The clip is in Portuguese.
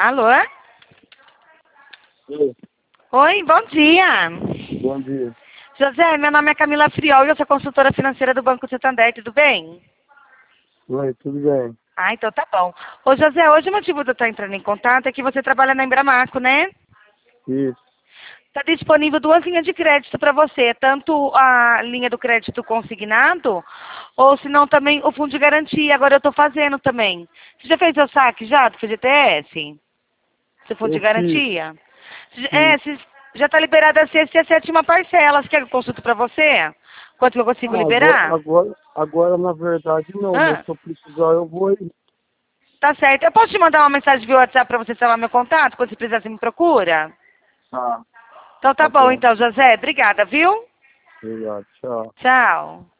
Alô? Oi, Oi, bom dia. bom dia. José, meu nome é Camila Friol e eu sou consultora financeira do Banco Santander, tudo bem? Oi, tudo bem? Ah, então tá bom. Ô José, hoje o motivo de eu estar entrando em contato é que você trabalha na Embramaco, né? Isso. Está disponível duas linhas de crédito para você, tanto a linha do crédito consignado, ou se não também o fundo de garantia. Agora eu estou fazendo também. Você já fez seu saque já do FGTS? Seu fundo de Eu fiz, garantia? fiz. Já está liberada a sexta e a sétima parcela. Você quer que eu consulte para você? Quanto que eu consigo Ah, agora, liberar? agora, agora, na verdade, não, mas Ah, se eu precisar, eu vou aí. tá certo. Eu posso te mandar uma mensagem via WhatsApp para você salvar meu contato? Quando você precisar, você me procura? Tá, Então tá tá bom, bom. então, José. Obrigada, viu? Obrigado, tchau. Tchau.